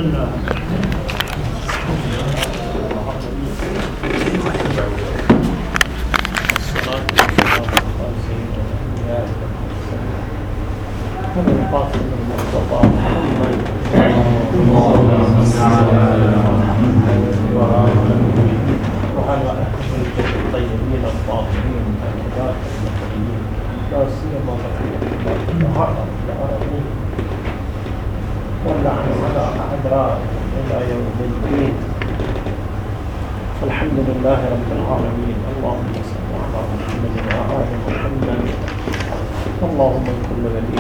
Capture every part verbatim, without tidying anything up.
الحمد لله رب العالمين. اللهم صل على محمد وآل محمد. اللهم كل ولي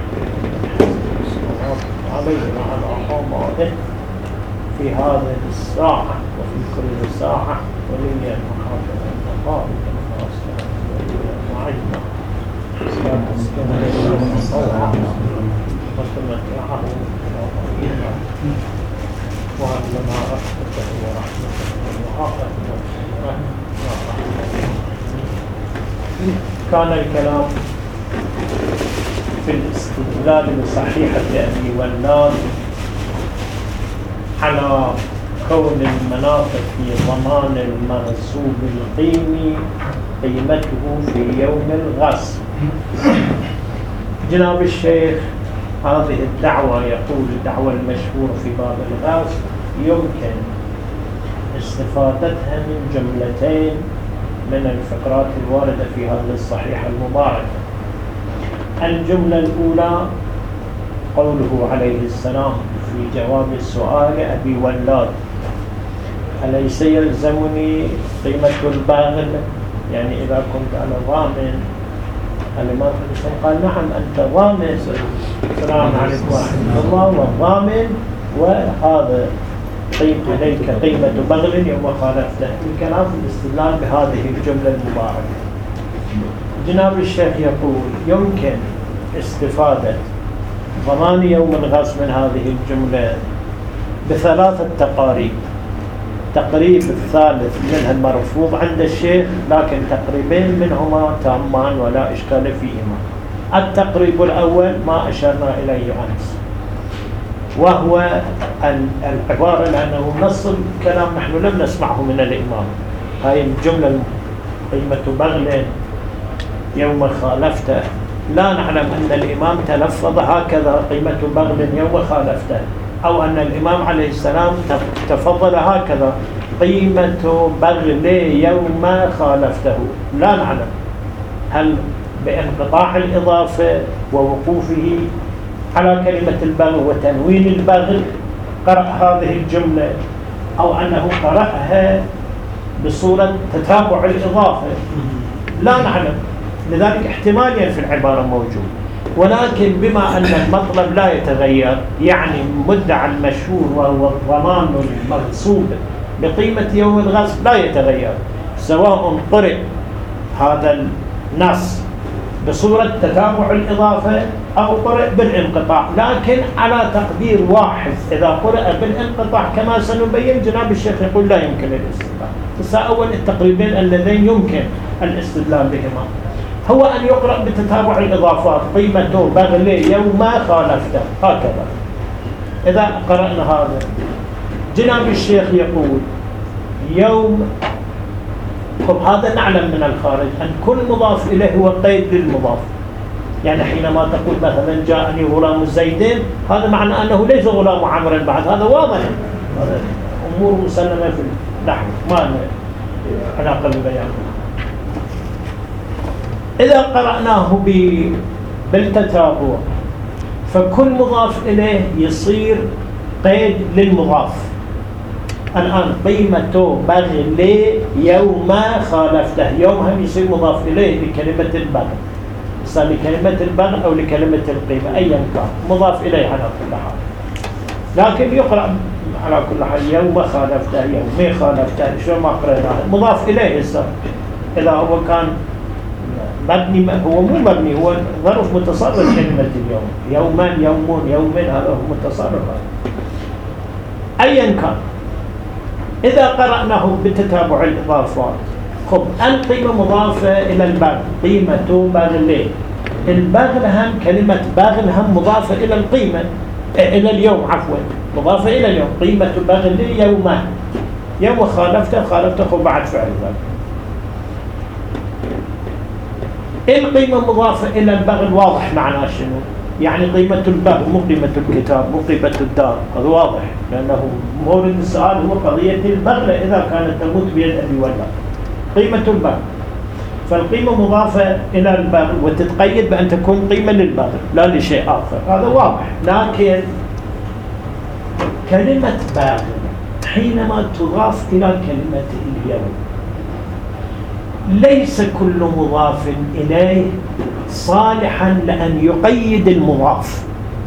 عليه وعلى آبائه في هذه الساعة وفي كل ساعة وليا محافظا مقابلا وأصلا وليا معينا صلاة السلام وتمتعه إلى طريقنا وعلمنا رحمته ورحمته وعافيته كان الكلام في الاستدلال بصحيحة أبي ولاد على كون المناطق في ضمان المغصوب القيمي قيمته في يوم الغصب. جناب الشيخ هذه الدعوة يقول الدعوة المشهورة في باب الغصب يمكن استفادتها من جملتين من الفقرات الواردة في هذه الصحيحة المباركة. الجملة الأولى قوله عليه السلام في جواب السؤال أبي ولاد أليس يلزمني قيمة الباغل، يعني إذا كنت أنا ضامن. الإمام الحسين قال نعم أنت ضامن، السلام عليكم ورحمة الله، والضامن وهذا قيم عليك قيمة بغل يوم خالفته. الكلام في الاستدلال بهذه الجملة المباركة. جناب الشيخ يقول يمكن استفادة ضمان يوم الغصب من هذه الجملة بثلاثة تقاريب. تقريب الثالث منها المرفوض عند الشيخ، لكن تقريبين منهما تامان ولا إشكال فيهما. التقريب الأول ما أشرنا إليه أمس، وهو العبارة لأنه نص الكلام نحن لم نسمعه من الإمام. هاي الجملة قيمة بغل يوم خالفته لا نعلم أن الإمام تلفظ هكذا قيمة بغل يوم خالفته، أو أن الإمام عليه السلام تفضل هكذا قيمة بغل يوم خالفته، لا نعلم. هل بانقطاع الإضافة ووقوفه على كلمة البغل وتنوين البغل قرأ هذه الجملة، أو أنه قرأها بصورة تتابع الإضافة، لا نعلم. لذلك احتماليا في العبارة موجود، ولكن بما أن المطلب لا يتغير، يعني مدعى المشهور وهو الضمان المغصوب بقيمة يوم الغصب لا يتغير، سواء قرئ هذا النص بصورة تتابع الإضافة أو قرئ بالانقطاع، لكن على تقدير واحد. إذا قرئ بالانقطاع كما سنبين جناب الشيخ يقول لا يمكن الاستدلال. فأول التقريبين اللذين يمكن الاستدلال بهما هو أن يقرأ بتتابع الإضافات قيمته بغل يوم خالفته هكذا. إذا قرأنا هذا جناب الشيخ يقول يوم، خب هذا نعلم من الخارج أن كل مضاف إليه هو قيد للمضاف. يعني حينما تقول مثلا جاءني غلام زيدين، هذا معنى أنه ليس غلام عمرو بعد، هذا واضح، هذا أمور مسلمة في النحو ما علاقة بالبيان. إذا قرأناه بالتتابع فكل مضاف إليه يصير قيد للمضاف. الآن قيمته بغل يوم خالفته، يوم هم يصير مضاف إليه لكلمة البغل، صار لكلمة البغل أو لكلمة القيمة أيا كان مضاف إليه على كل حال، لكن يقرأ على كل حال يوم خالفته يوم خالفته شو ما قرأناه مضاف إليه يصير. إذا هو كان مبني، هو مو مبني، هو ظرف متصرف كلمة اليوم، يوما يومون يومين، هذا هو متصرف أيا كان. إذا قرأناه بتتابع الإضافات، خب القيمة مضافة إلى البغل، قيمة بغل، البغل هم كلمة بغل هم مضافة إلى القيمة إلى اليوم عفوا، مضافة إلى اليوم. قيمة بغل يومه، يوم خالفته خالفته بعد فعل ذلك. القيمة مضافة إلى البغل واضح معناه شنو؟ يعني قيمة البغل مو قيمة الكتاب مو قيمة الدار، هذا واضح، لأنه مورد السؤال هو قضية البغلة إذا كانت تموت بيد أبي ولا قيمة البغل. فالقيمة مضافة إلى البغل وتتقيد بأن تكون قيمة للبغل لا لشيء آخر، هذا واضح. لكن كلمة بغل حينما تضاف إلى كلمة اليوم ليس كل مضاف إليه صالحا لأن يقيد المضاف.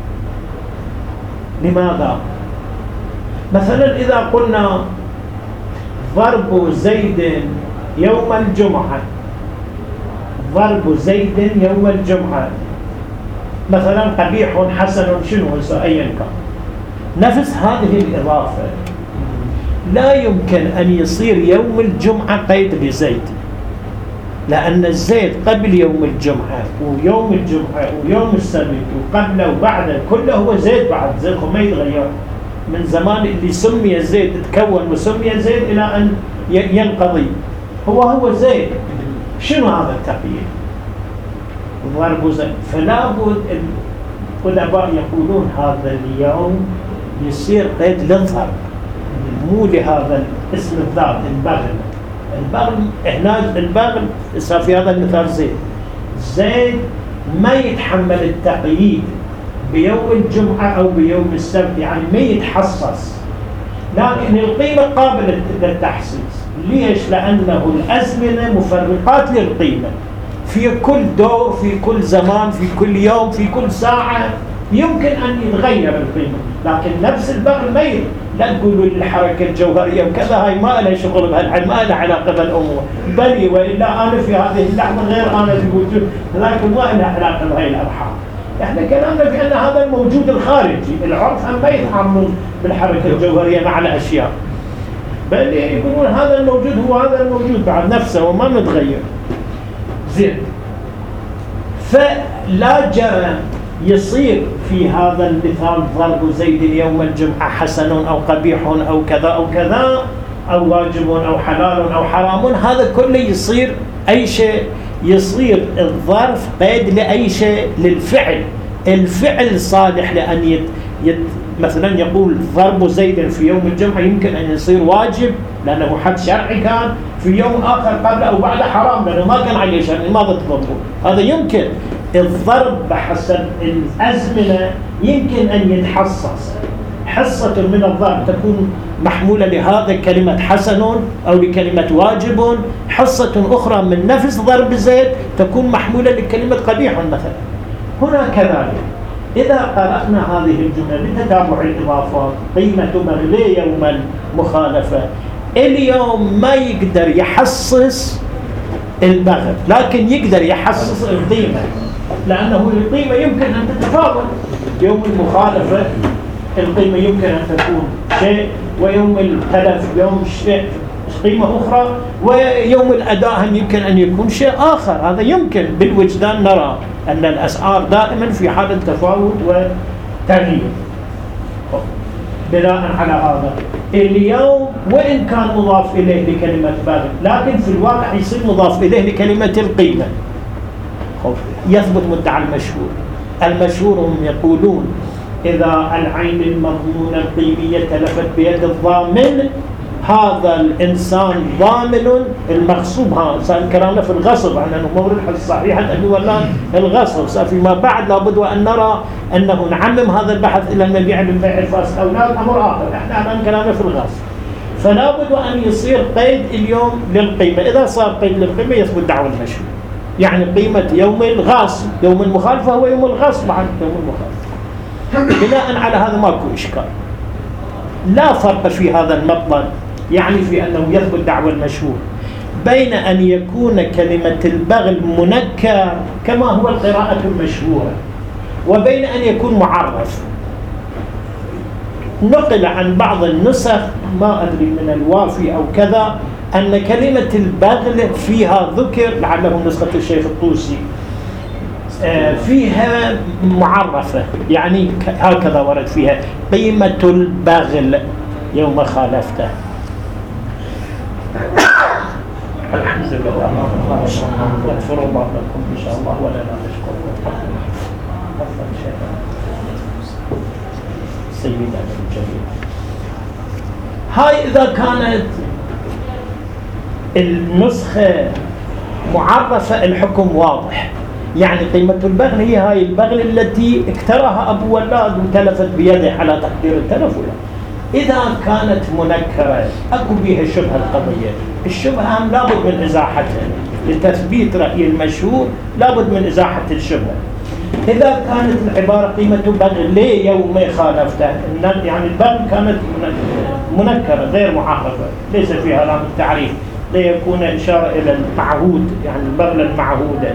لماذا؟ مثلا إذا قلنا ضرب زيد يوم الجمعة، ضرب زيد يوم الجمعة مثلا قبيح حسن شنو أيا كان، نفس هذه الإضافة لا يمكن أن يصير يوم الجمعة قيد لزيد، لأن الزيد قبل يوم الجمعة ويوم الجمعة ويوم السبت وقبله وبعده كله هو زيد، بعد زيد ما يتغير من زمان اللي سمي زيد تكون وسمي زيد إلى أن ينقضي، هو هو زيد. شنو هذا التقييد؟ ضرب زيد. فلا بد العلماء يقولون هذا اليوم يصير قيد للضرب مو لهذا الاسم الذات البغل. البغل هنا البغل صار في هذا المثال زيد، زيد ما يتحمل التقييد بيوم الجمعة أو بيوم السبت، يعني ما يتحصص، لكن القيمة قابلة للتحصيص. ليش؟ لأنه الأزمنة مفرقات للقيمة، في كل دور في كل زمان في كل يوم في كل ساعة يمكن أن يتغير القيمة، لكن نفس البغل ما يتغير. لا تقولوا الحركة الجوهرية وكذا هاي ما لها شغل بهالعلم، ما لها علاقة بالأمور، بل وإلا أنا في هذه اللحظة غير أنا في وجود، لكن ما لها علاقة بهاي الأرحام. إحنا كلامنا في أن هذا الموجود الخارجي، العرف هم ما يتعامل بالحركة الجوهرية مع الأشياء، بل يقولون هذا الموجود هو هذا الموجود بعد نفسه وما متغير. زين، فلا جرى يصير في هذا المثال ضرب زيد يوم الجمعة حسن أو قبيح أو كذا أو كذا أو واجب أو حلال أو حرام، هذا كله يصير أي شيء، يصير الظرف قيد لأي شيء للفعل. الفعل صالح لأن يت يت مثلا يقول ضرب زيد في يوم الجمعة يمكن أن يصير واجب لأنه حد شرعي كان، في يوم آخر قبل أو بعد حرام لأنه ما كان عليه شرعي ماذا تضربه، هذا يمكن. الضرب بحسب الأزمنة يمكن أن يتحصص، حصة من الضرب تكون محمولة لهذا كلمة حسن أو لكلمة واجب، حصة أخرى من نفس ضرب زيد تكون محمولة لكلمة قبيح مثلا. هنا كذلك إذا قرأنا هذه الجملة بتتابع الإضافات، قيمة بغلي يوم المخالفة، اليوم ما يقدر يحصص البغل لكن يقدر يحصص القيمة، لأنه القيمة يمكن أن تتفاوت. يوم المخالفة القيمة يمكن أن تكون شيء، ويوم التلف يوم شيء قيمة أخرى، ويوم الأداء هم يمكن أن يكون شيء آخر. هذا يمكن بالوجدان نرى أن الأسعار دائما في حالة تفاوت وتغيير. بناء على هذا اليوم وإن كان مضاف إليه لكلمة بغل لكن في الواقع يصير مضاف إليه لكلمة القيمة، يثبت مدعى المشهور. المشهور هم يقولون إذا العين المضمونة القيمية تلفت بيد الضامن هذا الإنسان ضامن المغصوب. ها صار كلامنا في الغصب عن أنه مورد الصحيح أنه ولا الغصب، صار فيما بعد لابد وأن نرى أنه نعمم هذا البحث إلى المبيع بالبيع الفاسد أو لا، الأمر آخر. إحنا الآن كلامنا في الغصب، فلا بد أن يصير قيد اليوم للقيمة. إذا صار قيد للقيمة يثبت دعوى المشهور، يعني قيمة يوم الغاصب يوم المخالفة هو يوم الغصب عن يوم المخالفة. بناء على هذا ماكو إشكال، لا فرق في هذا المطلب، يعني في أنه يثبت دعوى المشهور بين أن يكون كلمة البغل منكر كما هو القراءة المشهورة وبين أن يكون معرف. نقل عن بعض النسخ ما أدري من الوافي أو كذا أن كلمة البغل فيها ذكر، لعله نسخة الشيخ الطوسي، فيها معرفة، يعني هكذا ورد فيها قيمة البغل يوم خالفته. الحمد لله يغفر الله لكم إن شاء الله ولا لا نشكركم. سيدنا الجليل، هاي إذا كانت النسخة معرفة الحكم واضح، يعني قيمة البغل هي هاي البغل التي اكتراها أبو ولاد وتلفت بيده على تقدير التلف. إذا كانت منكرة أكو بها شبهة القضية، الشبهة لابد من إزاحتها لتثبيت رأي المشهور، لابد من إزاحة الشبهة. إذا كانت العبارة قيمة بغل ليه يوم خالفته، يعني البغل كانت منكرة غير معرفة ليس فيها لام التعريف ليكون إشارة إلى المعهود، يعني البغل المعهودة.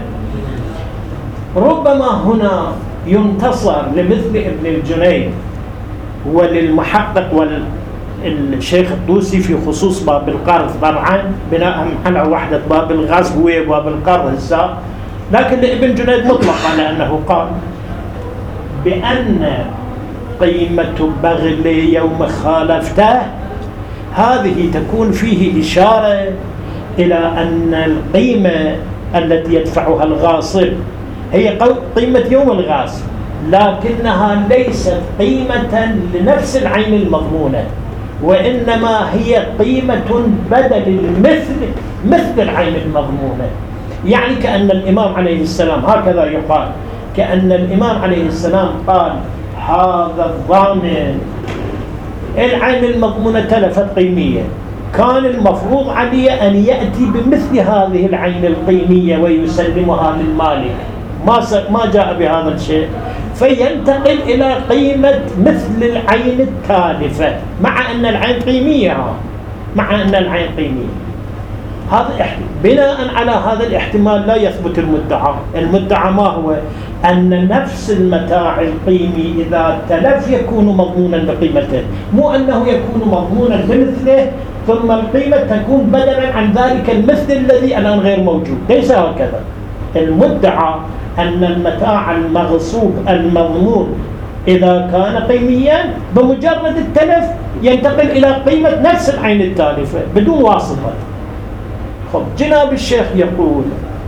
ربما هنا ينتصر لمثل ابن الجنيد وللمحقق والشيخ الطوسي في خصوص باب القرض، طبعا بناء على وحدة باب الغصب وباب القرض هسه، لكن لابن جنيد مطلقا لأنه قال بأن قيمة بغل يوم خالفته هذه تكون فيه إشارة إلى أن القيمة التي يدفعها الغاصب هي قيمة يوم الغاصب، لكنها ليست قيمة لنفس العين المضمونة، وإنما هي قيمة بدل المثل مثل العين المضمونة. يعني كأن الإمام عليه السلام هكذا يقال، كأن الإمام عليه السلام قال هذا الضامن العين المضمونة تلفت قيمية، كان المفروض عليه أن يأتي بمثل هذه العين القيمية ويسلمها للمالك، ما ما جاء بهذا الشيء، فينتقل إلى قيمة مثل العين التالفة مع أن العين قيمية، مع أن العين قيمية. هذا بناء على هذا الاحتمال لا يثبت المدعى. المدعى ما هو؟ أن نفس المتاع القيمي إذا تلف يكون مضمونا بقيمته، مو أنه يكون مضمونا بمثله ثم القيمة تكون بدلا عن ذلك المثل الذي الآن غير موجود، ليس هكذا. المدعى أن المتاع المغصوب المضمون إذا كان قيميا بمجرد التلف ينتقل إلى قيمة نفس العين التالفة بدون واسطة. خب جناب الشيخ يقول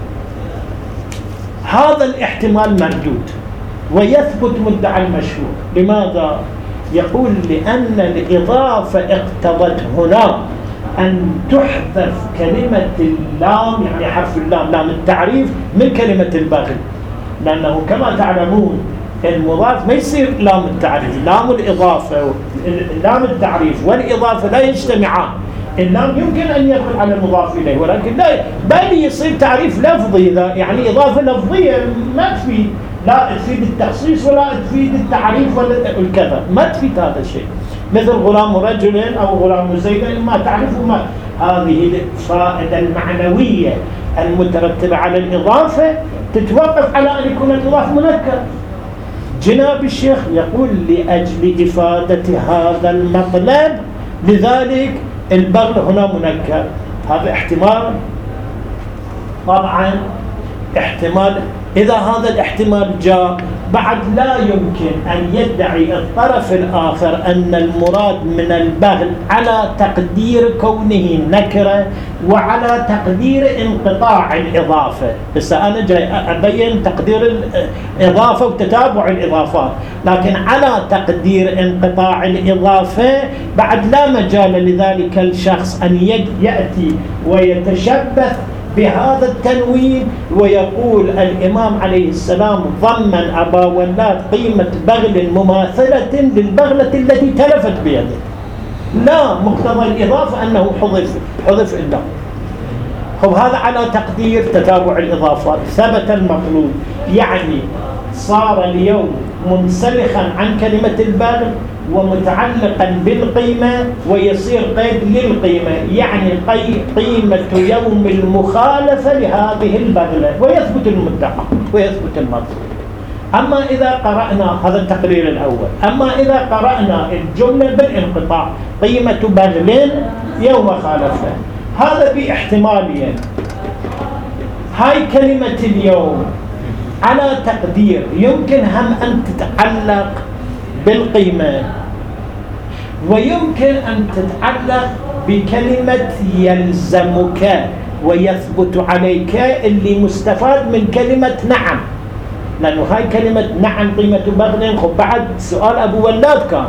هذا الاحتمال مردود ويثبت مدعى المشهور. لماذا؟ يقول لأن الإضافة اقتضت هنا أن تحذف كلمة اللام، يعني حرف اللام لام التعريف، من كلمة البغل، لأنه كما تعلمون المضاف ما يصير لام التعريف، لام الإضافة لام التعريف والإضافة لا يجتمعان. اللام يمكن أن يدخل على المضاف إليه ولكن لا، بل يصير تعريف لفظي، يعني إضافة لفظية ما تفيد، لا تفيد التخصيص ولا تفيد التعريف ولا الكذا، ما تفيد هذا الشيء. مثل غلام رجل أو غلام زيد ما تعرفوا، ما هذه الفائدة المعنوية المترتبة على الإضافة تتوقف على أن يكون الإضافة منكر. جناب الشيخ يقول لأجل إفادة هذا المطلب لذلك البغل هنا منكر. هذا احتمال، طبعا احتمال. إذا هذا الاحتمال جاء بعد لا يمكن أن يدعي الطرف الآخر أن المراد من البغل على تقدير كونه نكرة وعلى تقدير انقطاع الإضافة. بس أنا جاي أبين تقدير الإضافة وتتابع الإضافات، لكن على تقدير انقطاع الإضافة بعد لا مجال لذلك الشخص أن يأتي ويتشبث بهذا التنوين ويقول الإمام عليه السلام ضمن أبا ولاد قيمة بغل مماثلة للبغلة التي تلفت بيده. لا، مقتضى الإضافة أنه حذف حذف إلا. خب هذا على تقدير تتابع الإضافات. ثبت المطلوب، يعني صار اليوم منسلخا عن كلمة البغل ومتعلقا بالقيمة ويصير قيد للقيمة، يعني قيمة يوم المخالفة لهذه البغلة، ويثبت المدعى ويثبت المطلوب. أما إذا قرأنا هذا التقرير الأول، أما إذا قرأنا الجملة بالانقطاع قيمة بغل يوم خالفة، هذا باحتمالين. هاي كلمة اليوم على تقدير يمكن هم أن تتعلق بالقيمة ويمكن أن تتعلق بكلمة يلزمك ويثبت عليك اللي مستفاد من كلمة نعم، لأنه هاي كلمة نعم قيمة بغل. خب بعد سؤال أبو ولاد كان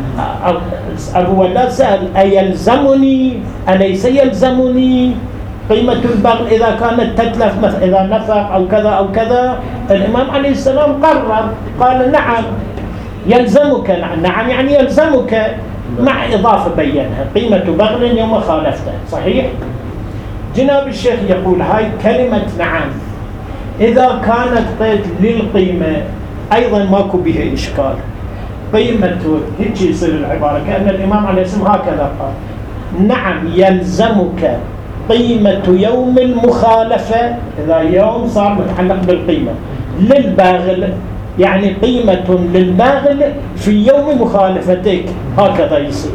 أبو ولاد سأل أيلزمني أليس يلزمني قيمة البغل إذا كانت تتلف مثلا إذا نفق أو كذا أو كذا. الإمام عليه السلام قرر قال نعم يلزمك، نعم يعني يلزمك مع إضافة بينها قيمة بغل يوم خالفته. صحيح؟ جناب الشيخ يقول هاي كلمة نعم إذا كانت قيد للقيمة أيضا ماكو بها إشكال. قيمة هيك يصير العبارة كأن الإمام عليه السلام هكذا قال نعم يلزمك قيمة يوم المخالفة، إذا يوم صار متعلق بالقيمة للباغل يعني قيمة للباغل في يوم مخالفتك، هكذا يصير.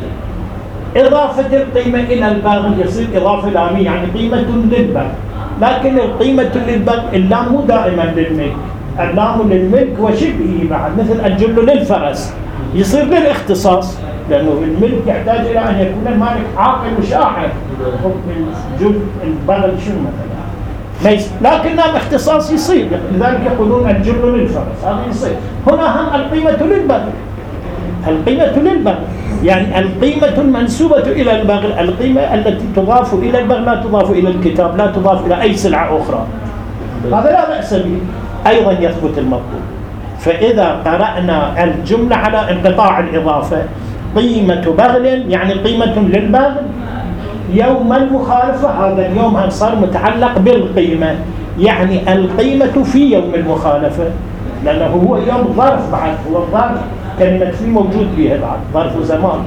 إضافة القيمة إلى الباغل يصير إضافة لامية يعني قيمة للباغل، لكن القيمة للباغل اللام مو دائما للملك، اللام للملك وشبهه بعد، مثل الجل للفرس يصير للاختصاص لأنه الملك يحتاج إلى أن يكون المالك عاقل وشاعر. الجل البغل شو مثلا لكن نام اختصاص يصير، لذلك يقولون الجل للفرس هذا يصير. هنا هم القيمة للبغل، القيمة للبغل يعني القيمة المنسوبة إلى البغل، القيمة التي تضاف إلى البغل لا تضاف إلى الكتاب، لا تضاف إلى أي سلعة أخرى، هذا لا بأس به، أيضا يثبت المطلوب. فإذا قرأنا الجملة على انقطاع الإضافة قيمة بغل يعني قيمة للبغل يوم المخالفة، هذا اليوم صار متعلق بالقيمة يعني القيمة في يوم المخالفة، لأنه هو يوم ظرف بعد، هو الظرف كلمة في موجود بها بعد ظرف زمان.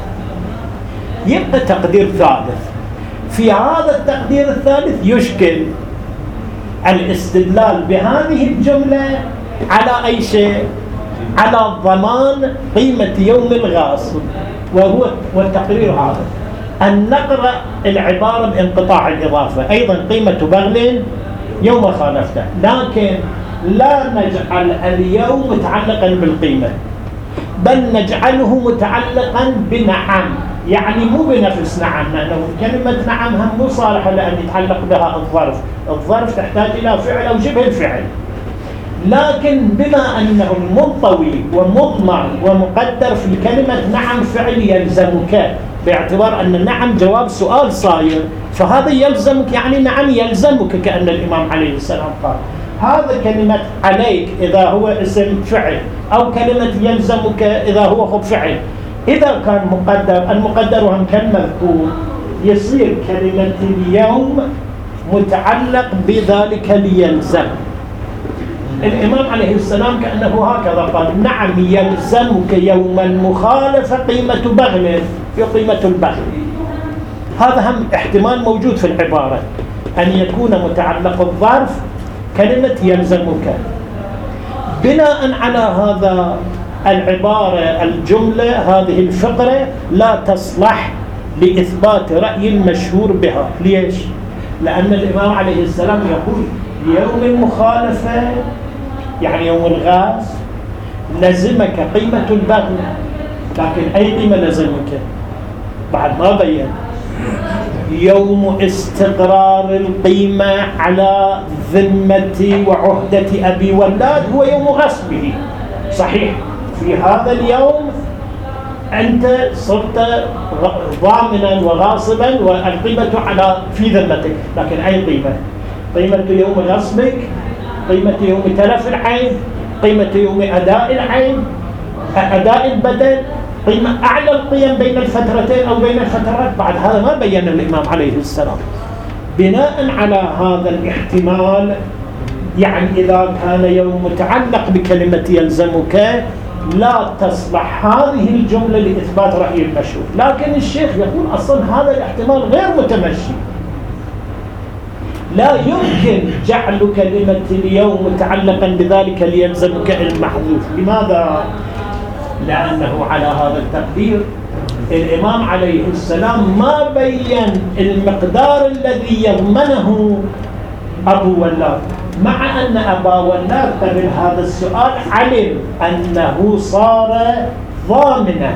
يبقى تقدير ثالث، في هذا التقدير الثالث يشكل الاستدلال بهذه الجملة على أي شيء؟ على ضمان قيمة يوم الغاصب، وهو والتقرير هذا أن نقرأ العبارة بانقطاع الإضافة أيضا قيمة بغل يوم خالفته، لكن لا نجعل اليوم متعلقا بالقيمة بل نجعله متعلقا بنعم، يعني مو بنفس نعم، لأنه كلمة نعم هم مو صالحة لأن يتعلق بها الظرف، الظرف تحتاج إلى فعل أو شبه الفعل، لكن بما أنه منطوي ومضمر ومقدر في كلمة نعم فعل يلزمك، باعتبار أن النعم جواب سؤال صاير، فهذا يلزمك يعني نعم يلزمك كأن الإمام عليه السلام قال. هذا كلمة عليك إذا هو اسم فعل أو كلمة يلزمك إذا هو خب فعل، إذا كان مقدر المقدر هم كالمذكور يصير كلمة اليوم متعلق بذلك ليلزم. الإمام عليه السلام كأنه هكذا قال نعم يلزمك يوم المخالفة قيمة بغل في قيمة البغل. هذا هم احتمال موجود في العبارة أن يكون متعلق الظرف كلمة يلزمك. بناء على هذا العبارة الجملة هذه الفقرة لا تصلح لإثبات رأي المشهور بها. ليش؟ لأن الإمام عليه السلام يقول يوم المخالفة يعني يوم الغاز لزمك قيمة البغل، لكن أي قيمة لزمك بعد ما بين. يوم استقرار القيمة على ذمة وعهدة أبي ولاد هو يوم غصبه. صحيح في هذا اليوم أنت صرت ضامنا وغاصبا والقيمة على في ذمتك، لكن أي قيمة؟ قيمة يوم غصبك، قيمة يوم تلف العين، قيمة يوم أداء العين، أداء البدن، قيمة أعلى القيم بين الفترتين أو بين الفترات. بعد هذا ما بين الإمام عليه السلام. بناء على هذا الاحتمال يعني إذا كان يوم متعلق بكلمة يلزمك لا تصلح هذه الجملة لإثبات رأي المشهور، لكن الشيخ يقول أصلا هذا الاحتمال غير متمشي، لا يمكن جعل كلمة اليوم متعلقا بذلك ليلزمك المحذوف. لماذا؟ لأنه على هذا التقدير الإمام عليه السلام ما بين المقدار الذي يضمنه أبو ولاد، مع أن أبا ولاد قبل هذا السؤال علم أنه صار ضامنا،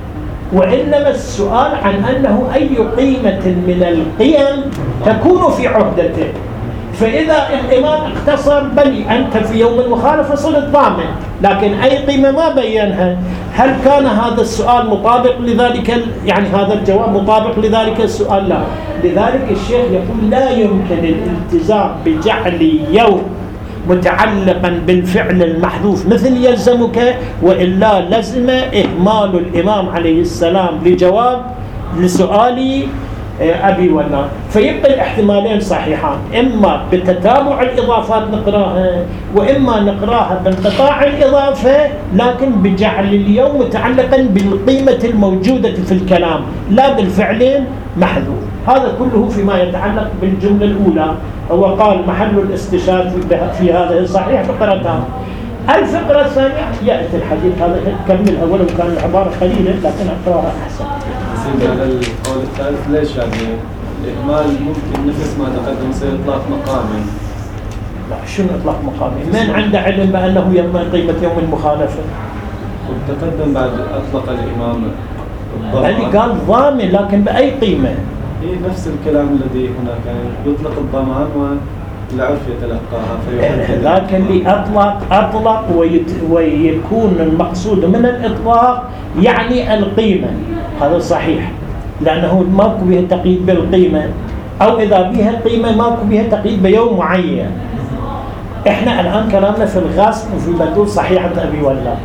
وإنما السؤال عن أنه أي قيمة من القيم تكون في عهدته. فإذا الإمام اختصر بل أنت في يوم المخالفة صرت ضامن، لكن أي قيمة ما بينها، هل كان هذا السؤال مطابق لذلك، يعني هذا الجواب مطابق لذلك السؤال؟ لا. لذلك الشيخ يقول لا يمكن الالتزام بجعل يوم متعلقا بالفعل المحذوف مثل يلزمك، وإلا لزم إهمال الإمام عليه السلام لجواب لسؤال أبي ولاد. فيبقى الاحتمالين صحيحان، إما بتتابع الإضافات نقراها، وإما نقراها بانقطاع الإضافة لكن بجعل اليوم متعلقا بالقيمة الموجودة في الكلام لا بالفعل محذوف. هذا كله فيما يتعلق بالجملة الأولى. هو قال محل الاستشهاد في هذا الصحيح فقرتان. الفقرة الثانية يأتي الحديث هذا كمل أولا، وكان العبارة قليلة لكن أقراها أحسن. على القول الثالث ليش يعني الإهمال ممكن نفس ما تقدم يصير إطلاق مقامي؟ لا، شنو إطلاق مقامي؟ من عنده علم بأنه يضمن قيمة يوم المخالفة؟ وتقدم بعد أطلق الإمام الضمان، اللي قال ضامن لكن بأي قيمة؟ هي نفس الكلام الذي هناك، يعني يطلق الضمان والعرف يتلقاها. لكن اللي أطلق أطلق ويت ويكون المقصود من الإطلاق يعني القيمة، هذا صحيح، لأنه ماكو بها تقييد بالقيمة، أو إذا بها قيمة ماكو بها تقييد بيوم معين. إحنا الآن كلامنا في الغصب وفي بدول صحيحة أبي ولاد.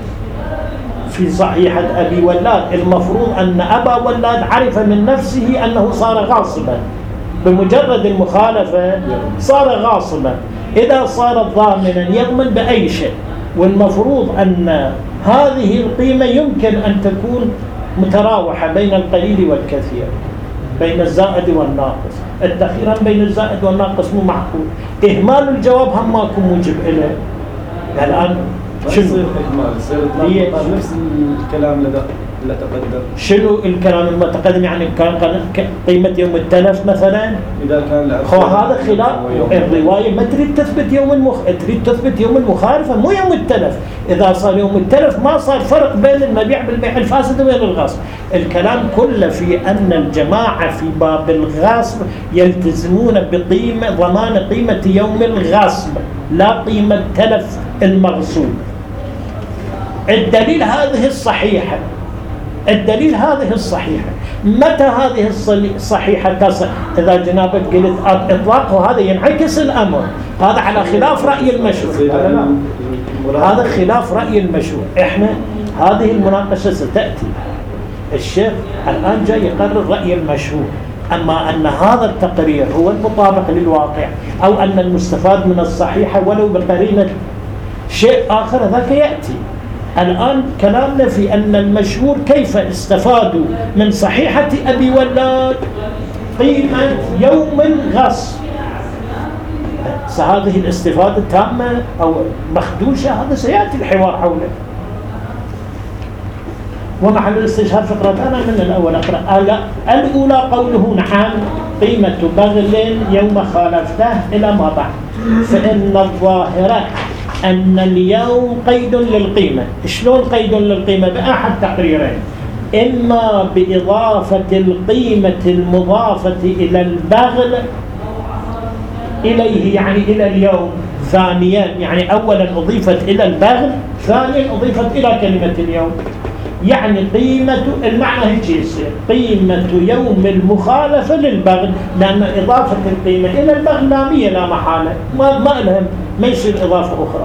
في صحيحة أبي ولاد المفروض أن أبا ولاد عرف من نفسه أنه صار غاصبا، بمجرد المخالفة صار غاصبا. إذا صار ضامنا يضمن بأي شيء، والمفروض أن هذه القيمة يمكن أن تكون متراوحة بين القليل والكثير، بين الزائد والناقص. التأخير بين الزائد والناقص مو معقول. إهمال الجواب هم ماكو موجب إليه. الآن شنو إهمال؟ يصير إطلاق نفس الكلام اللي تقدم. شنو الكلام المتقدم؟ يعني كان قيمة يوم التلف مثلا. إذا كان هو هذا خلاف الرواية، ما تريد تثبت يوم المخ... تريد تثبت يوم المخالفة مو يوم التلف. إذا صار يوم التلف ما صار فرق بين المبيع بالبيع الفاسد وبين الغصب. الكلام كله في أن الجماعة في باب الغصب يلتزمون بقيمة ضمان قيمة يوم الغصب لا قيمة تلف المغصوب. الدليل هذه الصحيحة، الدليل هذه الصحيحة. متى هذه الصحيحة تصح؟ إذا جنابك قلت إطلاق، وهذا ينعكس الأمر، هذا على خلاف رأي المشهور. هذا خلاف رأي المشهور. إحنا هذه المناقشة ستأتي، الشيخ الآن جاي يقرر رأي المشهور، أما أن هذا التقرير هو المطابق للواقع أو أن المستفاد من الصحيحة ولو بقرينة شيء آخر ذاك يأتي. الآن كلامنا في أن المشهور كيف استفادوا من صحيحة أبي ولاد قيمة يوم الغصب. هذه الاستفادة تامة أو مخدوشة، هذا سيأتي الحوار حوله. ومحل الاستشهاد فقرة أنا من الأول أقرأ. الأولى قوله نعم قيمة بغل يوم خالفته إلى ما بعد، فإن الظاهرة أن اليوم قيد للقيمة. شلون قيد للقيمة؟ بأحد تقريرين، إما بإضافة القيمة المضافة إلى البغل إليه يعني إلى اليوم، ثانيا يعني أولا أضيفت إلى البغل، ثانيا أضيفت إلى كلمة اليوم. يعني قيمة المعنى هيك يصير قيمة يوم المخالفة للبغل، لأن إضافة القيمة إلى البغل لامية لا محالة، ما ما لهم ما يصير إضافة أخرى.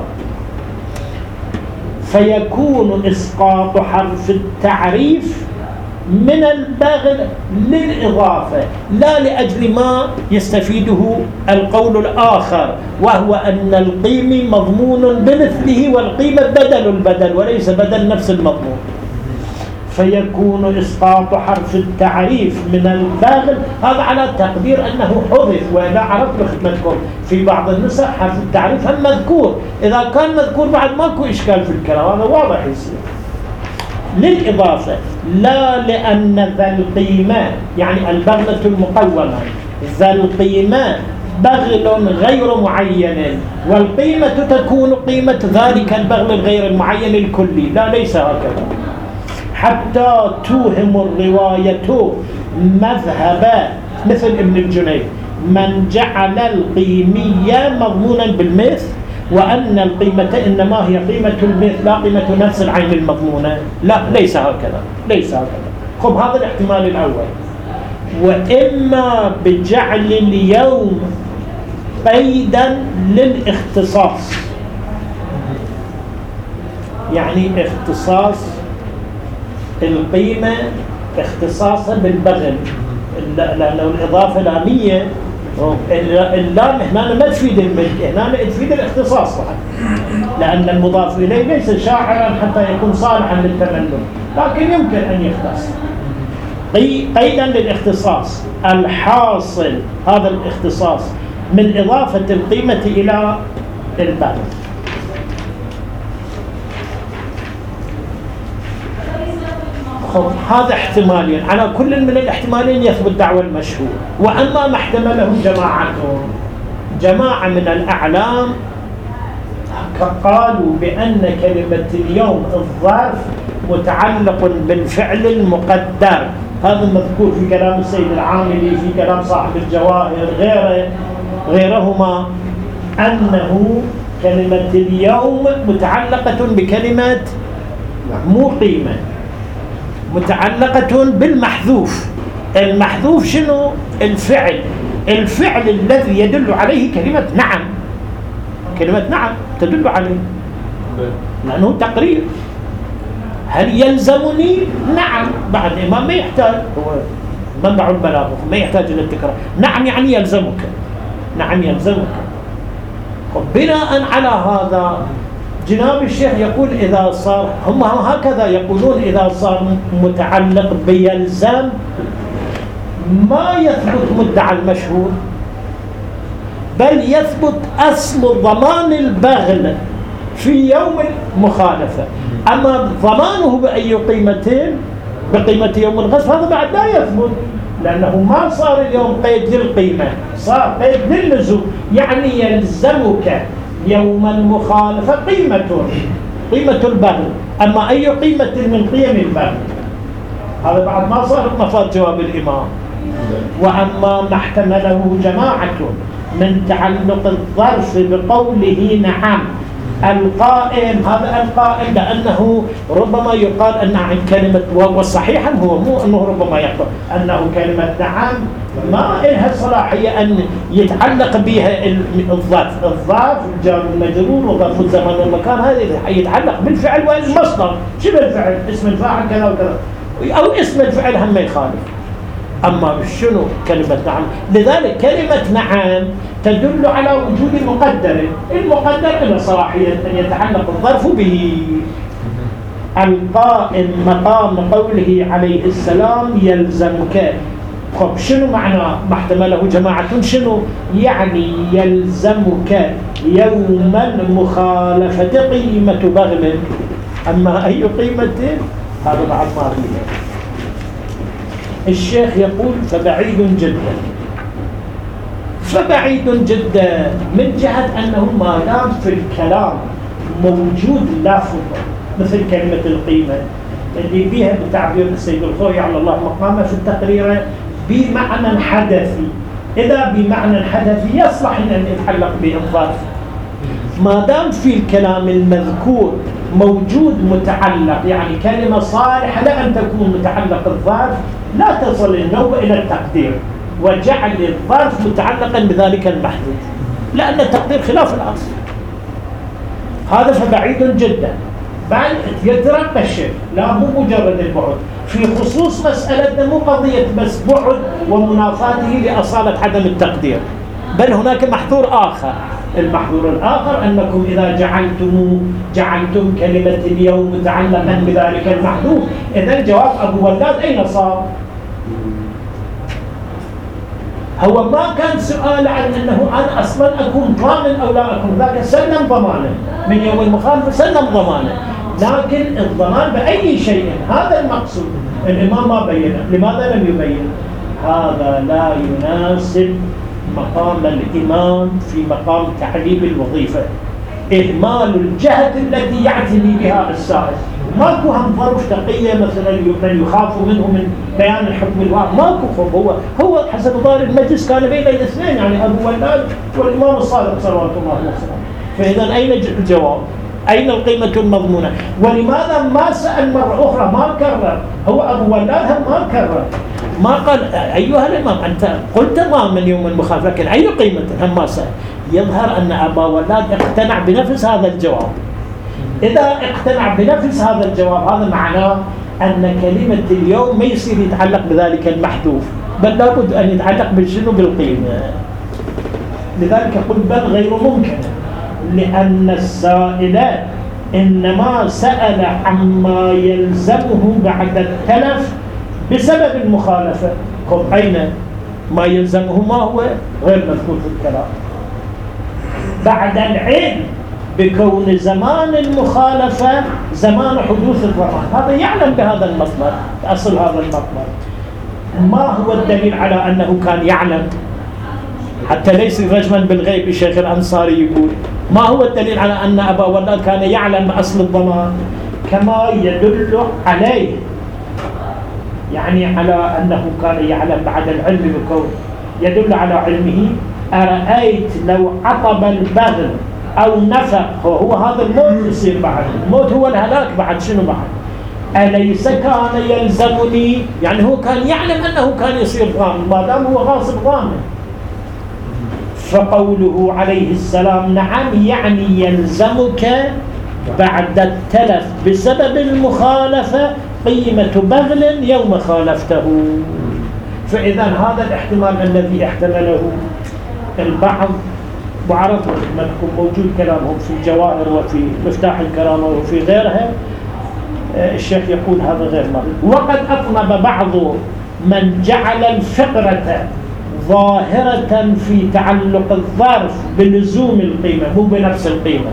فيكون إسقاط حرف التعريف من البغل للإضافة لا لأجل ما يستفيده القول الآخر، وهو أن القيمة مضمون بمثله والقيمة بدل البدل وليس بدل نفس المضمون. فيكون إسقاط حرف التعريف من الباغل، هذا على تقدير أنه حذف، وإذا عرفت بخدمتكم في بعض النسخ حرف التعريف هم مذكور، إذا كان مذكور بعد ماكو إشكال في الكلام، هذا واضح يصير للإضافة، لا لأن ذا القيمة يعني البغلة المقومة ذا القيمة بغل غير معين والقيمة تكون قيمة ذلك البغل الغير المعين الكلي. لا، ليس هكذا، حتى توهم الرواية مذهب مثل ابن الجنيد من جعل القيمية مضمونا بالمثل وأن القيمة إنما هي قيمة المثل لا قيمة نفس العين المضمونة. لا، ليس هكذا، ليس هكذا. خب، هذا الاحتمال الأول. وإما بجعل اليوم قيدا للاختصاص، يعني اختصاص القيمة اختصاصا بالبغل، لأنه الإضافة لامية، اللام هنا ما تفيد الملك، هنا تفيد الاختصاص طبعا، لأن المضاف إليه ليس شاعرا حتى يكون صالحا للتملك، لكن يمكن أن يختص قيدا للاختصاص. الحاصل هذا الاختصاص من إضافة القيمة إلى البغل. هذا احتمالين، على كل من الاحتمالين يثبت دعوى المشهور. وأما ما احتمله جماعة جماعة من الأعلام قالوا بأن كلمة اليوم الظرف متعلق بالفعل المقدر. هذا مذكور في كلام السيد العاملي، في كلام صاحب الجواهر، غيره غيرهما، أنه كلمة اليوم متعلقة بكلمة مو قيمة، متعلقة بالمحذوف. المحذوف شنو؟ الفعل، الفعل الذي يدل عليه كلمة نعم. كلمة نعم تدل عليه لأنه تقرير. هل يلزمني؟ نعم. بعد الإمام ما يحتاج، هو منبع البلاغة ما يحتاج إلى التكرار. نعم يعني يلزمك، نعم يلزمك. بناء على هذا جناب الشيخ يقول إذا صار، هم هكذا يقولون، إذا صار متعلق بيلزم ما يثبت مدعى المشهور، بل يثبت أصل ضمان البغل في يوم المخالفة. أما ضمانه بأي قيمتين، بقيمة يوم الغصب، هذا بعد لا يثبت، لأنه ما صار اليوم قيد للقيمة، صار قيد للزوم. يعني يلزمك يوم المخالفة قيمة قيمة البغل، أما أي قيمة من قيم البغل هذا بعد ما صار مفاد جواب الإمام. وأما ما احتمله جماعة من تعلق الظرف بقوله نعم القائم، هذا القائم لأنه ربما يقال أن كلمة، والصحيح هو مو أنه ربما يقال أنه كلمة نعم ما لها صلاحية أن يتعلق بها الظرف. الظرف جار المجرور وظرف الزمان والمكان هذا يتعلق بالفعل والمصدر. شبه الفعل اسم الفاعل كذا وكذا، أو اسم الفعل هم ما يخالف. أما شنو كلمة نعم؟ لذلك كلمة نعم تدل على وجود مقدر، المقدر له صلاحية أن يتعلق الظرف به. القائم مقام قوله عليه السلام يلزمك. طب شنو معنى ما احتمله جماعة؟ شنو يعني يلزمك يوم المخالفة قيمة بغل؟ أما أي قيمة هذا بعد ما فيه. الشيخ يقول فبعيد جدا، فبعيد جدا من جهة أنه ما دام في الكلام موجود لفظ مثل كلمة القيمة اللي بيها بتعبير السيد الخوي على الله مقامه في التقرير بمعنى حدثي. إذا بمعنى حدثي يصلح أن يتعلق بالظرف. ما دام في الكلام المذكور موجود متعلق، يعني كلمة صالحة لأن تكون متعلق الظرف، لا تصل النوبة إلى التقدير وجعل الظرف متعلقا بذلك المحذوف، لأن التقدير خلاف الأصل. هذا فبعيد جدا. بعد يترقى الشيء، لا مو مجرد البعد في خصوص مسألتنا، مو قضية بس بعد ومنافاته لأصالة عدم التقدير، بل هناك محظور آخر. المحظور الآخر أنكم إذا جعلتم جعلتم كلمة اليوم متعلقا بذلك المحذوف، إذا الجواب أبو ولاد أين صار؟ هو ما كان سؤال عن أنه أنا أصلا أكون ضامن أو لا أكون، ذاك سلم ضمانه من يوم المخالفة، سلم ضمانه. لكن الضمان بأي شيء هذا المقصود. الإمام ما بينه، لماذا لم يبين؟ هذا لا يناسب مقام الإمام في مقام تعليم الوظيفة، إهمال الجهة التي يعتني بها السائل. ماكو هم ظرف تقية مثلا من يخاف منه من بيان الحكم الواقع، ماكو خب. هو هو حسب ظاهر المجلس كان بين الاثنين، يعني أبو ولاد والإمام الصادق صلوات الله وسلامه. فإذا أين الجواب؟ أين القيمة المضمونة؟ ولماذا ما سأل مرة أخرى؟ ما كرر. هو أبو ولاد هم ما كرر، ما قال أيها الإمام أنت قلت ضامن يوم المخالفة، لكن أي قيمة؟ هم ما سأل. يظهر أن أبا ولاد اقتنع بنفس هذا الجواب. إذا اقتنع بنفس هذا الجواب هذا معناه أن كلمة اليوم ما يصير يتعلق بذلك المحذوف، بل لابد أن يتعلق بالشنو؟ بالقيمة. لذلك قل بل غير ممكن، لأن السائل إنما سأل عما يلزمه بعد التلف بسبب المخالفة. قل أين ما يلزمه؟ ما هو غير مذكور في الكلام. بعد العلم بكون زمان المخالفة زمان حدوث الضمان، هذا يعلم بهذا المطلب، أصل هذا المطلب. ما هو الدليل على أنه كان يعلم؟ حتى ليس رجما بالغيب. الشيخ الأنصاري يقول ما هو الدليل على أن أبا ولاد كان يعلم بأصل الضمان؟ كما يدل عليه، يعني على أنه كان يعلم بعد العلم بكون، يدل على علمه. أرأيت لو عطب البغل أو نفق، هو هذا الموت يصير بعد، الموت هو الهلاك بعد، شنو بعد؟ أليس كان يلزمني؟ يعني هو كان يعلم أنه كان يصير ضامن، ما دام هو غاصب ضامن. فقوله عليه السلام نعم يعني يلزمك بعد التلف بسبب المخالفة قيمة بغل يوم خالفته. فإذا هذا الاحتمال الذي احتمله البعض، وعرض منكم موجود كلامهم في الجواهر وفي مفتاح الكرامة وفي غيرها، الشيخ يقول هذا غير مرض. وقد أطنب بعض من جعل الفقرة ظاهرة في تعلق الظرف بلزوم القيمة، مو بنفس القيمة.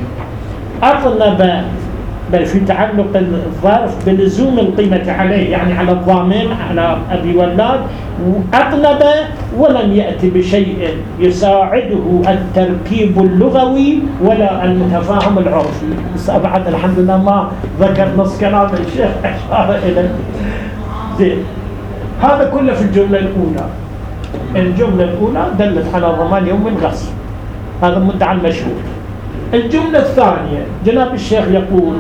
أطنب بل في تعلق الظرف بلزوم القيمة عليه، يعني على الضامن على أبي ولاد. أطنب ولم يأتي بشيء يساعده التركيب اللغوي ولا المتفاهم العرفي. بس أبعد الحمد لله ما ذكر نص كلام الشيخ أشار إلى زين. هذا كله في الجملة الأولى. الجملة الأولى دلت على ضمان يوم الغصب، هذا مدعى المشهور. الجملة الثانية جناب الشيخ يقول،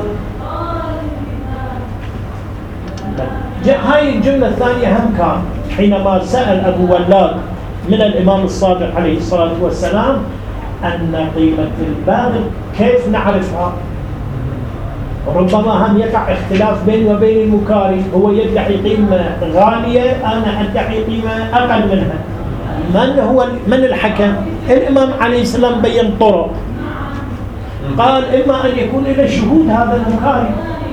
هاي الجملة الثانية هم كان حينما سأل أبو ولاد من الإمام الصادق عليه الصلاة والسلام أن قيمة الباغل كيف نعرفها؟ ربما هم يقع اختلاف بيني وبين المكاري، هو يدعي قيمة غالية أنا أدعي قيمة أقل منها. من هو من الحكم؟ الإمام عليه السلام بين طرق، قال إما أن يكون إلى شهود هذا المكاري،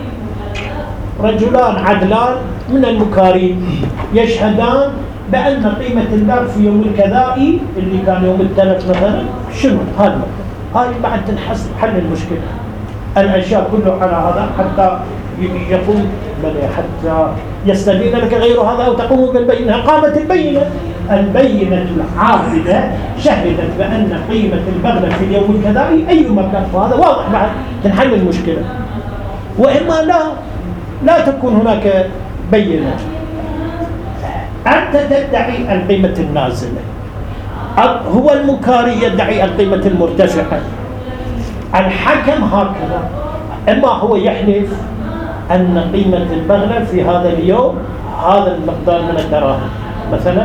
رجلان عدلان من المكارين يشهدان بأن قيمة الباب في يوم الكذائي اللي كان يوم التلف مثلا شنو هذا، هاي بعد تنحسب حل المشكلة. الأشياء كله على هذا حتى يقوم حتى يستبين لك غير هذا أو تقوم بالبينة. قامت البينة، البينة العابدة شهدت بأن قيمة البغلة في اليوم الكذائي أي مكان، وهذا واضح بعد تنحل المشكلة. وإما لا لا تكون هناك بينة، أنت تدعي القيمة النازلة، هو المكاري يدعي القيمة المرتفعة. الحكم هكذا، إما هو يحلف أن قيمة البغلة في هذا اليوم هذا المقدار من الدراهم مثلا،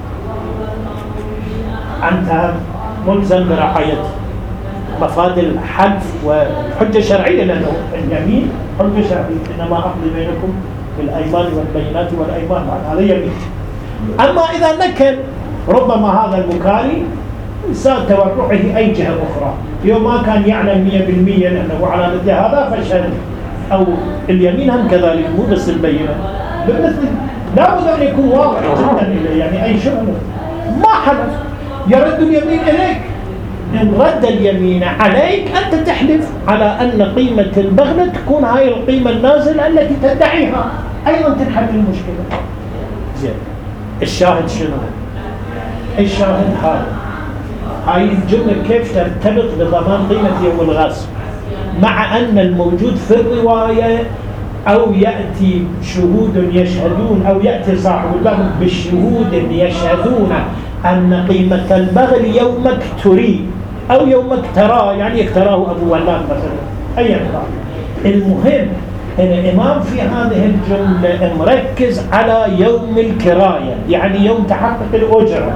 أنت ملزم برعاية مفاد الحلف وحجة شرعية، لأنه اليمين حجة شرعية، إنما أقضي بينكم بالأيمان والبينات والأيمان، هذا يمين. أما إذا نكل ربما هذا المكاري صار تورعه أي جهة أخرى، يوم ما كان يعلم مية بالمية لأنه على مثل هذا فشل، أو اليمين هم كذلك مو بس البينة، بالمثل لا بد أن يكون واضح جدا، يعني أي شغل ما حدث يرد اليمين إليك، إن رد اليمين عليك أنت تحلف على أن قيمة البغلة تكون هاي القيمة النازلة التي تدعيها، أيضا تنحل المشكلة. زين، الشاهد شنو؟ الشاهد هذا، هاي الجملة كيف ترتبط بضمان قيمة يوم الغصب، مع أن الموجود في الرواية أو يأتي شهود يشهدون أو يأتي صاحب البغل بالشهود يشهدون أن قيمة البغل يوم اكتري أو يوم اكترى، يعني اكتراه أبو ولاد مثلا أي كان. المهم أن الإمام في هذه الجملة مركز على يوم الكراية، يعني يوم تحقق الأجرة،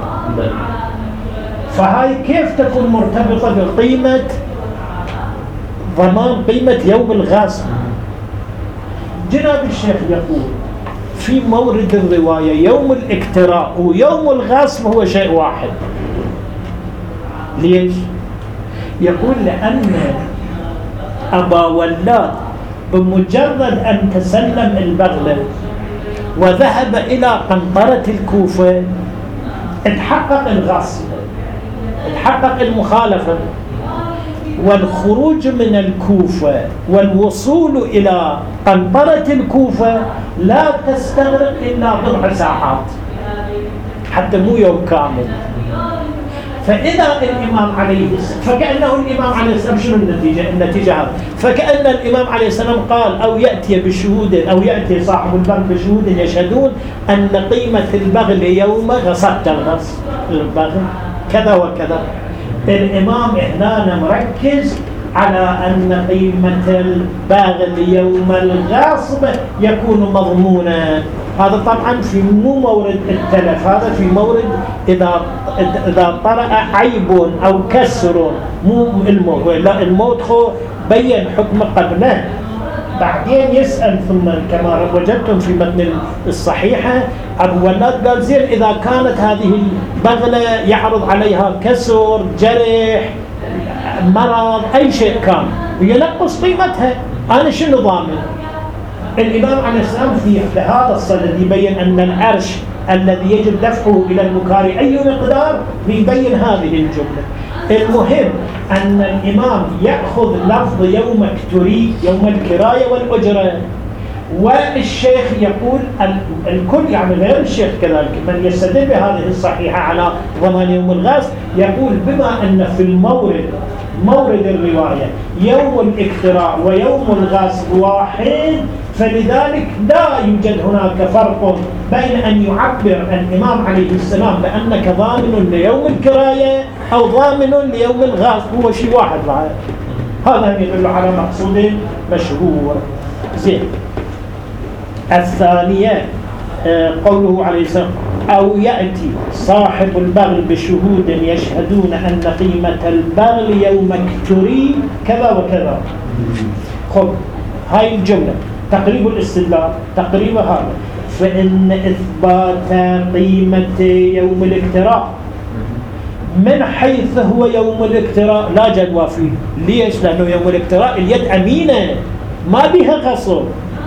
فهاي كيف تكون مرتبطة بقيمة ضمان قيمة يوم الغصب؟ جناب الشيخ يقول في مورد الرواية يوم الاكتراء ويوم الغصب هو شيء واحد. ليش؟ يقول لأن أبا ولاد بمجرد أن تسلم البغلة وذهب إلى قنطرة الكوفة اتحقق الغصب، اتحقق المخالفة، والخروج من الكوفة والوصول إلى قنطرة الكوفة لا تستغرق إلا بضع ساعات، حتى مو يوم كامل. فإذا الإمام عليه السلام، فكأنه الإمام عليه السلام شنو النتيجة؟ النتيجة هذا، فكأن الإمام عليه السلام قال أو يأتي بشهود أو يأتي صاحب البغل بشهود يشهدون أن قيمة البغل يوم غصبت الغصب البغل كذا وكذا. الإمام هنا مركز على أن قيمة البغل يوم الغصب يكون مضمونا. هذا طبعا في مو مورد التلف، هذا في مورد إذا إذا طرأ عيب أو كسر، مو الموت. لا، الموت هو بين حكم قبله، بعدين يسأل. ثم كما وجدتم في متن الصحيحة أبو ولاد قال زين إذا كانت هذه البغلة يعرض عليها كسر، جرح، مرض، أي شيء كان وينقص قيمتها، أنا شنو ضامن؟ الإمام عليه السلام في هذا الصدد يبين أن العرش الذي يجب دفعه إلى المكاري أي مقدار، يبين هذه الجملة. المهم أن الإمام يأخذ لفظ يوم اكتري، يوم الكراية والأجرة، والشيخ يقول الكل، يعني غير الشيخ كذلك من يستدل بهذه الصحيحة على ضمان يوم الغصب يقول بما أن في المورد مورد الرواية يوم الاكتراء ويوم الغصب واحد، فلذلك لا يوجد هناك فرق بين أن يعبر الإمام عليه السلام بأنك ضامن ليوم الكراية أو ضامن ليوم الغصب، هو شيء واحد بعد. هذا يدل على مقصود مشهور. زين. الثانية قوله عليه السلام أو يأتي صاحب البغل بشهود يشهدون أن قيمة البغل يوم اكتري كذا وكذا. خب هاي الجملة تقريب الاستدلال، تقريب هذا، فإن إثبات قيمة يوم الاكتراء من حيث هو يوم الاكتراء لا جدوى فيه. ليش؟ لأنه يوم الاكتراء اليد أمينة ما بها غصب،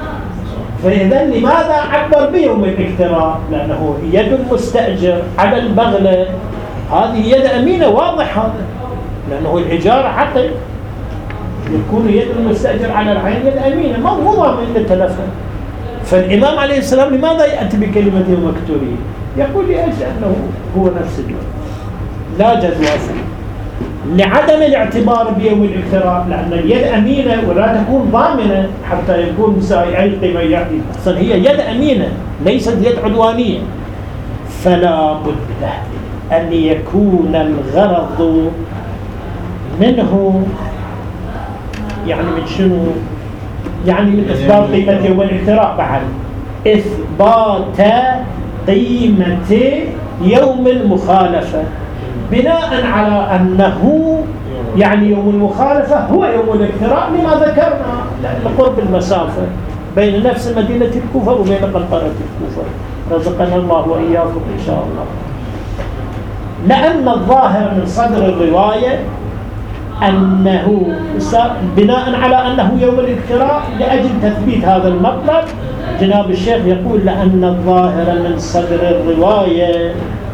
فإذا لماذا عبر بيوم الاكتراء؟ لأنه يد المستأجر على البغلة هذه يد أمينة، واضح هذا، لأنه الإجارة عقد، يكون يد المستأجر على العين يد أمينة، ما هو ضامن للتلفة. فالإمام عليه السلام لماذا يأتي بكلمة يوم اكتري؟ يقول لأجل أنه هو نفس اليوم لا جدوى فيه، لعدم الاعتبار بيوم الاكتراء، لأن اليد أمينة ولا تكون ضامنة حتى يكون مساوي أي قيمة، يعني أصلا هي يد أمينة ليست يد عدوانية. فلا بد أن يكون الغرض منه يعني من شنو؟ يعني من إثبات قيمة يوم الاكتراء، بعد إثبات قيمة يوم المخالفة بناء على أنه يعني يوم المخالفة هو يوم الاكتراء لما ذكرنا، لقرب المسافة بين نفس مدينة الكوفة وبين قنطرة الكوفة، رزقنا الله وإياكم إن شاء الله. لأن الظاهر من صدر الرواية أنه بناء على أنه يوم الاكتراء لأجل تثبيت هذا المطلب، جناب الشيخ يقول لأن الظاهر من صدر الرواية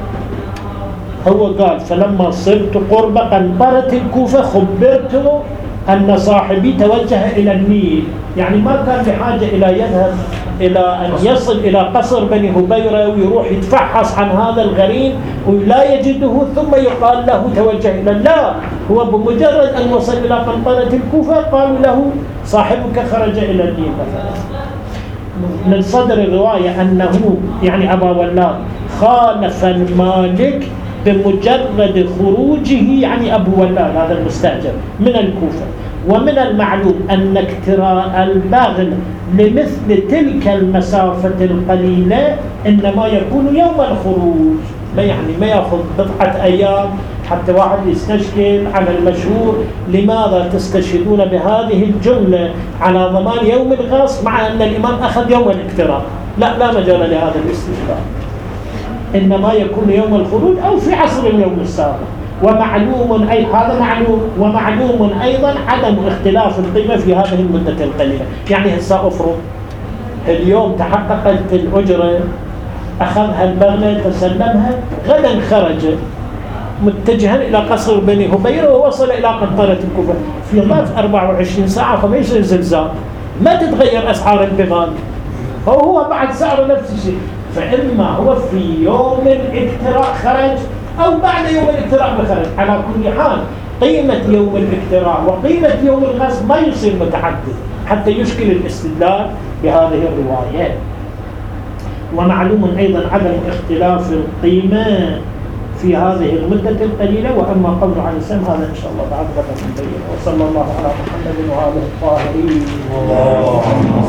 هو قال فلما صرت قرب قنطرة الكوفة خبرت أن صاحبي توجه إلى النيل، يعني ما كان بحاجة إلى يذهب إلى أن يصل إلى قصر بني هبيرة ويروح يتفحص عن هذا الغريم ولا يجده ثم يقال له توجه إلى لا، هو بمجرد أن وصل إلى قنطرة الكوفة قالوا له صاحبك خرج إلى النيل مثلا. من صدر الرواية أنه يعني أبا ولاد خالف المالك بمجرد خروجه، يعني أبو ولاد هذا المستأجر من الكوفة. ومن المعلوم أن اكتراء البغل لمثل تلك المسافة القليلة إنما يكون يوم الخروج، ما يعني ما يأخذ بضعة أيام حتى واحد يستشكل على المشهور لماذا تستشهدون بهذه الجملة على ضمان يوم الغصب مع أن الإمام أخذ يوم الاكتراء. لا لا مجال لهذا الاستشكال، إنما يكون يوم الخروج أو في عصر اليوم السابق. ومعلوم أي هذا معلوم، ومعلوم أيضا عدم اختلاف القيمة في هذه المدة القليلة. يعني هسه أفرض اليوم تحققت الأجرة، أخذها البغلة تسلمها، غدا خرج متجها إلى قصر بني هبيرة ووصل إلى قنطرة الكوفة في ظرف أربعة وعشرين ساعة، فما يصير زلزال، ما تتغير أسعار البغال، هو بعد سعره نفس الشيء. فإما هو في يوم الاكتراء خرج أو بعد يوم الاكتراء بخرج. على كل حال قيمة يوم الاكتراء وقيمة يوم الغصب ما يصير متعدد حتى يشكل الاستدلال بهذه الروايات. ومعلوم أيضا عدم اختلاف القيمة في هذه المدة القليلة. وأما قول عليه السلام هذا إن شاء الله بعد غدا نبين. وصلى الله على محمد وآله الطاهرين.